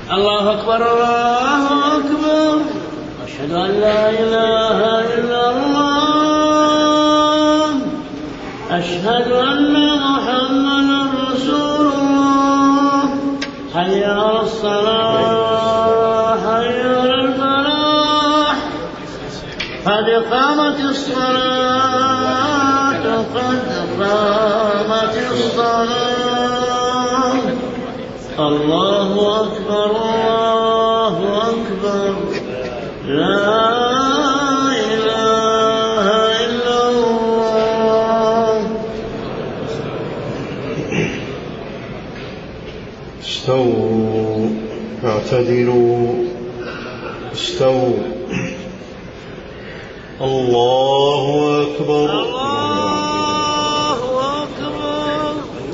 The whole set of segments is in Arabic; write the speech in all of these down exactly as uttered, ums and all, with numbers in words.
الله أكبر الله أكبر أشهد أن لا إله إلا الله أشهد أن محمدا رسول الله حي على الصلاة حي على الفلاح قد قامت الصلاة قد قامت الصلاة الله أكبر الله أكبر لا إله إلا الله. استووا اعتدلوا استووا. الله أكبر الله أكبر.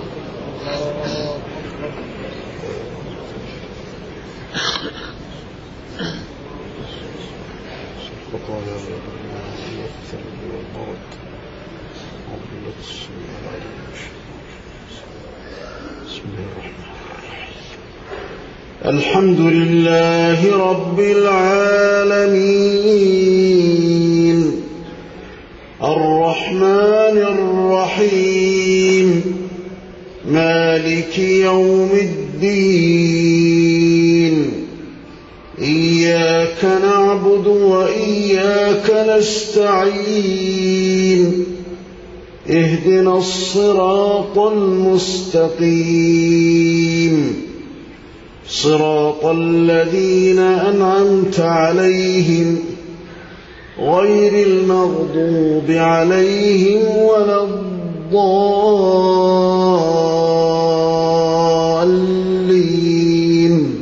الحمد لله رب العالمين الرحمن الرحيم مالك يوم الدين إياك نعبد وإياك نستعين اهدنا الصراط المستقيم صراط الذين أنعمت عليهم غير المغضوب عليهم ولا الضالين.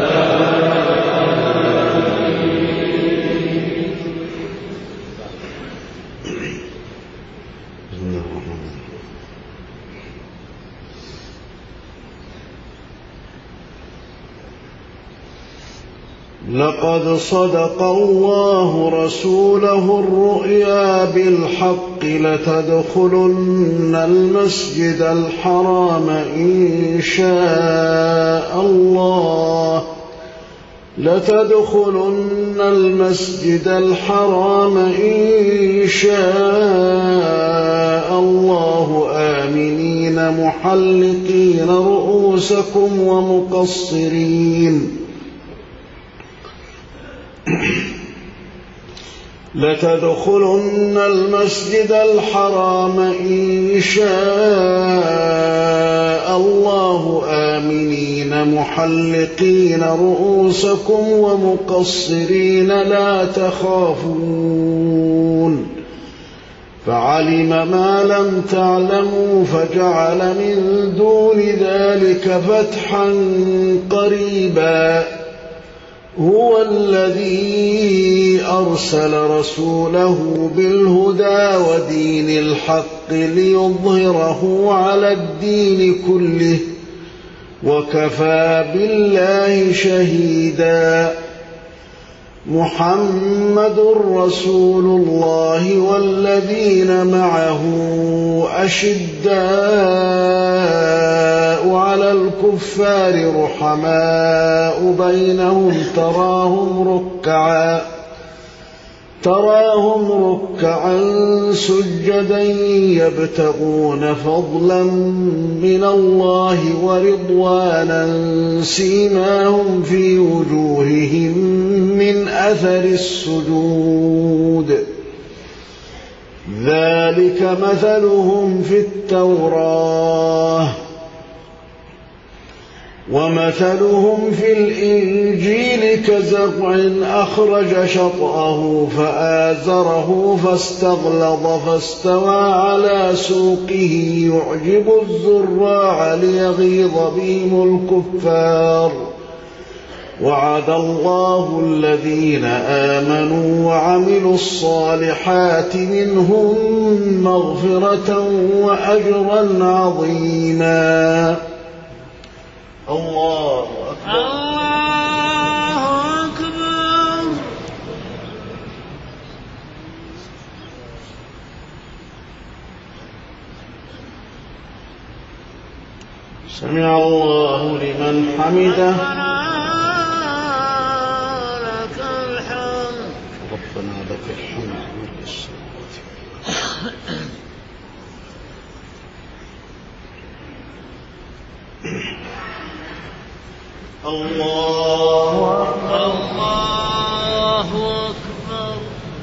لقد صدق الله رسوله الرؤيا بالحق لتدخلن المسجد الحرام إن شاء الله لتدخلن المسجد الحرام إن شاء الله آمنين محلقين رؤوسكم ومقصرين لتدخلن المسجد الحرام إن شاء الله آمنين محلقين رؤوسكم ومقصرين لا تخافون فعلم ما لم تعلموا فجعل من دون ذلك فتحا قريبا هو الذي أرسل رسوله بالهدى ودين الحق ليظهره على الدين كله وكفى بالله شهيدا. محمد رسول الله والذين معه أشداء على الكفار رحماء بينهم تراهم ركعا تراهم ركعا سجدا يبتغون فضلا من الله ورضوانا سيماهم في وجوههم من أثر السجود ذلك مثلهم في التوراة ومثلهم في الإنجيل كزرع أخرج شطأه فآزره فاستغلظ فاستوى على سوقه يعجب الزراع ليغيظ بهم الكفار وعد الله الذين آمنوا وعملوا الصالحات منهم مغفرة وأجرا عظيما. الله أكبر الله أكبر. سمع الله لمن حمده. ربنا الله أكبر. الله أكبر.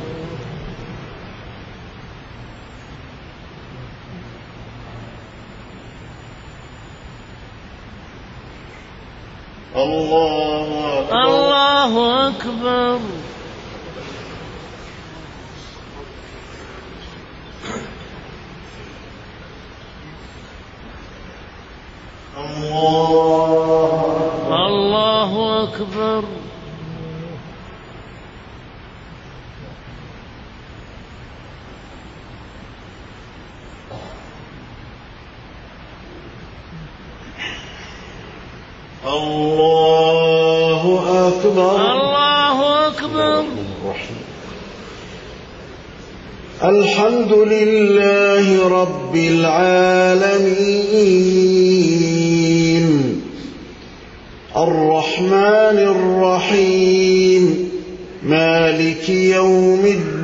الله أكبر. الله أكبر. الله أكبر. الله أكبر. الله أكبر. الحمد لله رب العالمين الرحمن الرحيم مالك يوم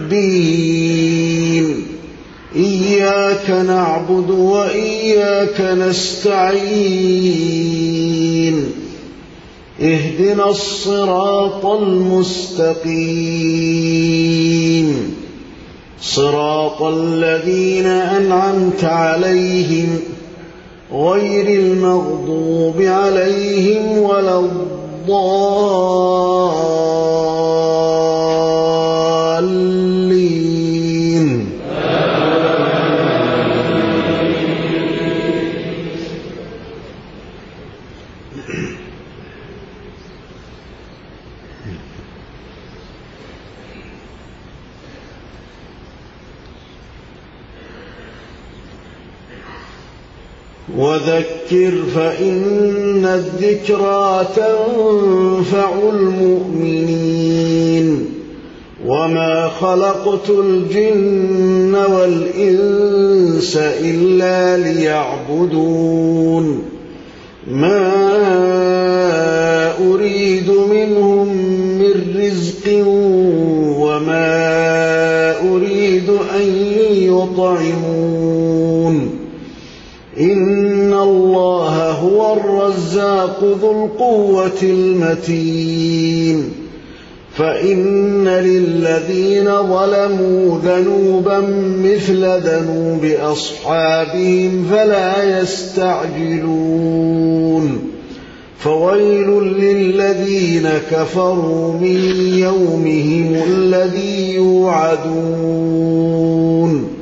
الدين إياك نعبد وإياك نستعين اهدنا الصراط المستقيم صراط الذين أنعمت عليهم غير المغضوب عليهم ولا الضالين. وذكر فإن الذكرى تنفع المؤمنين وما خلقت الجن والإنس إلا ليعبدون ما أريد منهم من رزق وما أريد أن يطعمون إن الله هو الرزاق ذو القوة المتين فإن للذين ظلموا ذنوبا مثل ذنوب أصحابهم فلا يستعجلون فويل للذين كفروا من يومهم الذي يوعدون.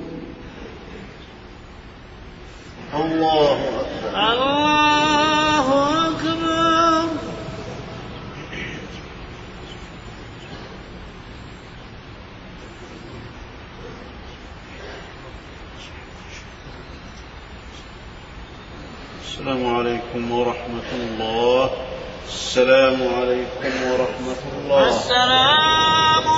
الله أكبر. الله أكبر. السلام عليكم ورحمة الله. السلام عليكم ورحمة الله. السلام